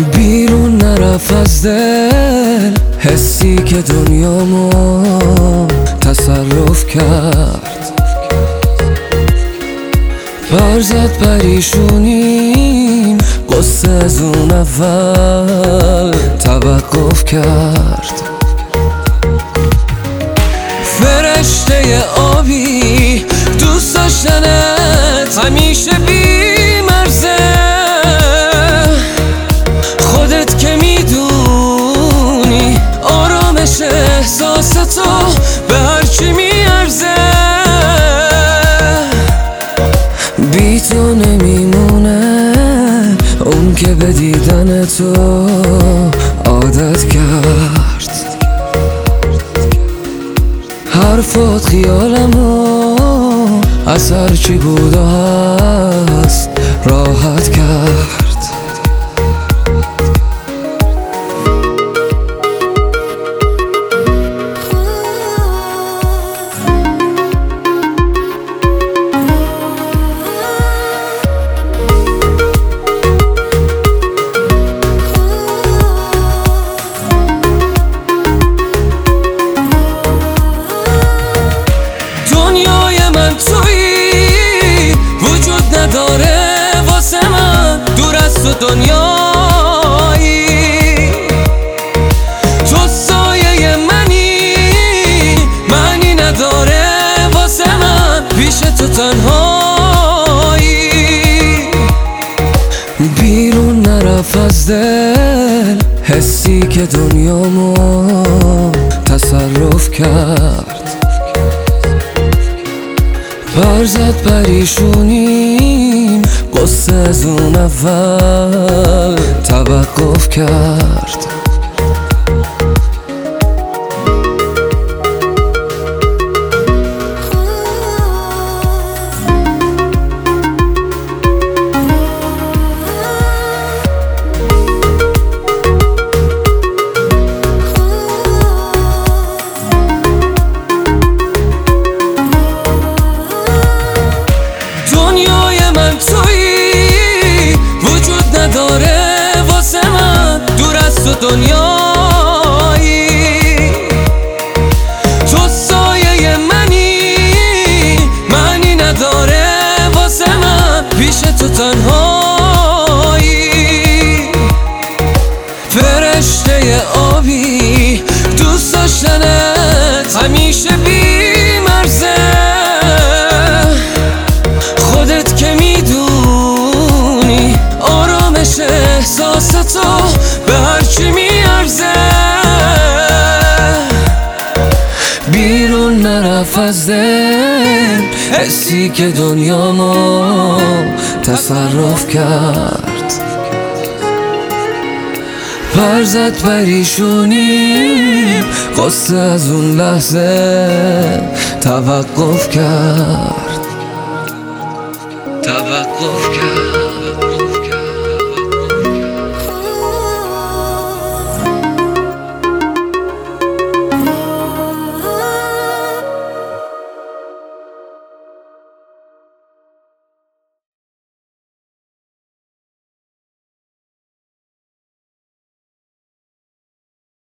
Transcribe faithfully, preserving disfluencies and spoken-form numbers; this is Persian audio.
بیرون نرفت از دل حسی که دنیامو تصرف کرد. برزد پریشونیم قصه از اون اول توقف کرد. فرشته آبی دوست داشتنت همیشه بی مرزه، خودت که میدونی آرامش احساس تو به هرچی میارزه. بی تو نمیمونه اون که به دیدن تو عادت کرد. حرفات خیالمو از هرچی بود و هست راحت کرد. دنیایی تو سایه منی، معنی نداره واسه من پیش تو تنهایی. بیرون نرفت از دل حسی که دنیامو تصرف کرد. برزد پریشونیم قصه از اون اول توقف کرد. دنیایی تو سایه منی، معنی نداره واسه من پیش تو تنهایی. فرشته آبی دوست داشتنت همیشه بی مرزه، خودت که میدونی آرامش احساس تو به هرچی میارزه. بیرون نرفت از دل حسی که دنیامو تصرف کرد. برزد پریشونیم قصه از اون لحظه توقف کرد توقف کرد